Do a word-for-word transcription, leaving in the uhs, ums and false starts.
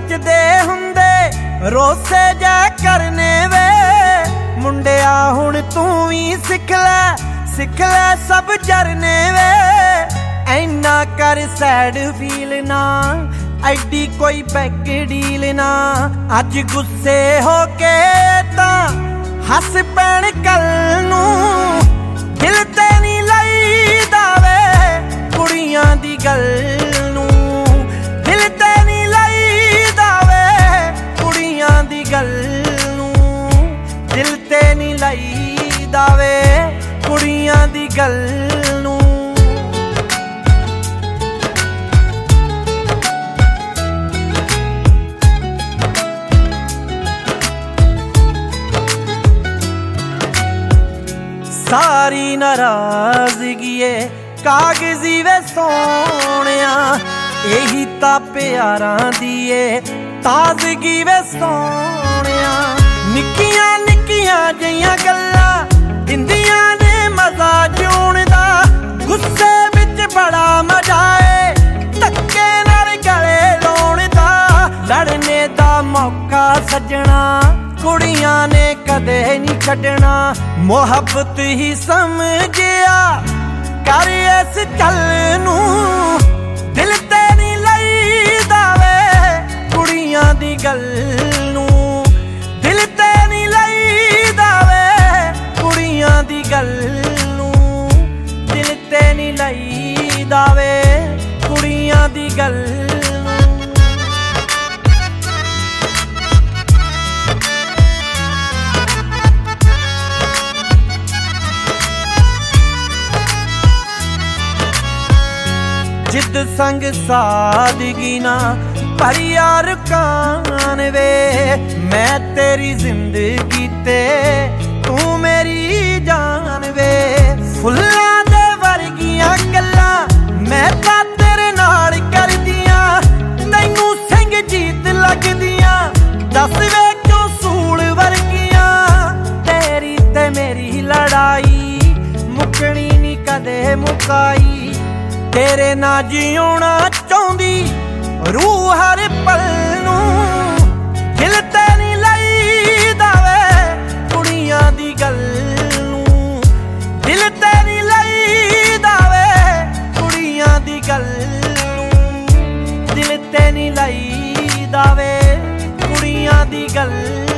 ਜੱਚਦੇ ਹੁੰਦੇ ਰੋਸੇ ਜਾ ਕਰਨੇ ਵੇ ਮੁੰਡਿਆ ਹੁਣ ਤੂੰ ਵੀ ਸਿੱਖ ਲੈ ਸਿੱਖ ਲੈ ਸਭ ਜਰਨੇ ਵੇ ਐਨਾ ਕਰ ਸੈਡ ਫੀਲ ਨਾ ਐਡੀ ਕੋਈ ਬੈਕ ਡੀਲ ਨਾ ਅੱਜ ਗੁੱਸੇ ਹੋ ਕੇ ਤਾਂ ਹੱਸ ਪੈਣ ਕੱਲ ਨੂੰ ਦਿਲ ਤੇ ਨਹੀਂ ਲਈਦਾ ਵੇ ਕੁੜੀਆਂ ਦੀ ਗੱਲ ਨੂੰ ਦਿਲ ਤੇ ਨਹੀਂ ਲਈਦਾ ਵੇ ਕੁੜੀਆਂ ਦੀ ਗੱਲ ਨੂੰ ਦਿਲ ਤੇ ਨਹੀਂ ਲਈਦਾ ਵੇ ਕੁੜੀਆਂ ਦੀ ਗੱਲ ਨੂੰ सारी नाराजगी कागजी वे सोनिया यही ता प्यारां दी ताजगी वे सोनिया निक्कियां निक्कियां जिहियां गल्लां दिंदियां ने मजा जीउण दा गुस्से विच बड़ा मजा है धक्के नाल गले लाउण दा लड़ने दा मौका सजना कुड़ियां ने कदे नहीं छड्डना मुहब्बत ही समझिया कर इस चल नू दिल ते नहीं लईदा वे कुड़ियां दी गल नू दिल ते नहीं लईदा वे कुड़ियां दी गल नू दिल ते नहीं लईदा वे कुड़ियां दी गल जिद संग सादगी ना पर यार कान वे मैं तेरी जिंदगी ते तू मेरी जान वे फुल्लां दे वर्गियां गल्लां मैं तां तेरे नाल करदियां तैनू सिंह जीत लगदियां दस वे क्यों सूल वर्गियां तेरी ते मेरी लड़ाई मुकनी नी कदे मुकाई तेरे ना जीउणा चाहुंदी रूह हर पल नू दिल ते नहीं लईदा वे कुड़ियां दी गल नू दिल ते नहीं लईदा वे कुड़ियां दी गल नू दिल ते नहीं लईदा वे कुड़ियां दी गल